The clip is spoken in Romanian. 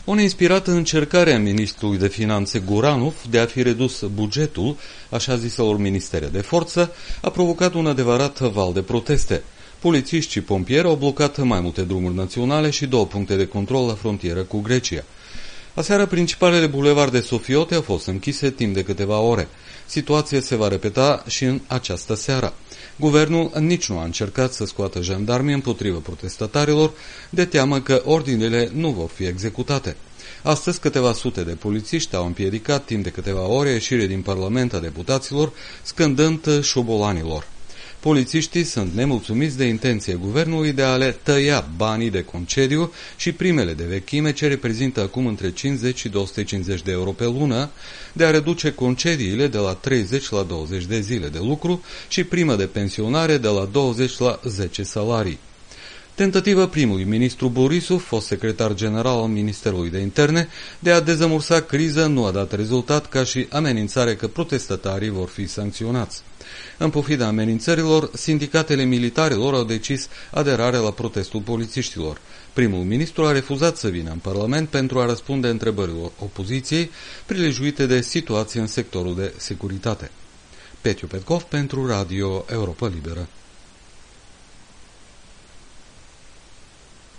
O neinspirată încercare a ministrului de finanțe Guranov de a fi redus bugetul așa ziselor ministere de forță a provocat un adevărat val de proteste. Polițiști și pompieri au blocat mai multe drumuri naționale și 2 puncte de control la frontieră cu Grecia. Aseară, principalele bulevarde sofiote au fost închise timp de câteva ore. Situația se va repeta și în această seară. Guvernul nici nu a încercat să scoată jandarmii împotriva protestatarilor, de teamă că ordinele nu vor fi executate. Astăzi, câteva sute de polițiști au împiedicat timp de câteva ore ieșire din Parlament a deputaților, scândând șobolanilor. Polițiștii sunt nemulțumiți de intenția guvernului de a le tăia banii de concediu și primele de vechime, ce reprezintă acum între 50 și 250 de euro pe lună, de a reduce concediile de la 30 la 20 de zile de lucru și prima de pensionare de la 20 la 10 salarii. Tentativa primului ministru Borisov, fost secretar general al Ministerului de Interne, de a dezamursa criza nu a dat rezultat, ca și amenințarea că protestatarii vor fi sancționați. În pofida amenințărilor, sindicatele militarilor au decis aderarea la protestul polițiștilor. Primul ministru a refuzat să vină în Parlament pentru a răspunde întrebărilor opoziției prilejuite de situație în sectorul de securitate. Petiu Petkov pentru Radio Europa Liberă.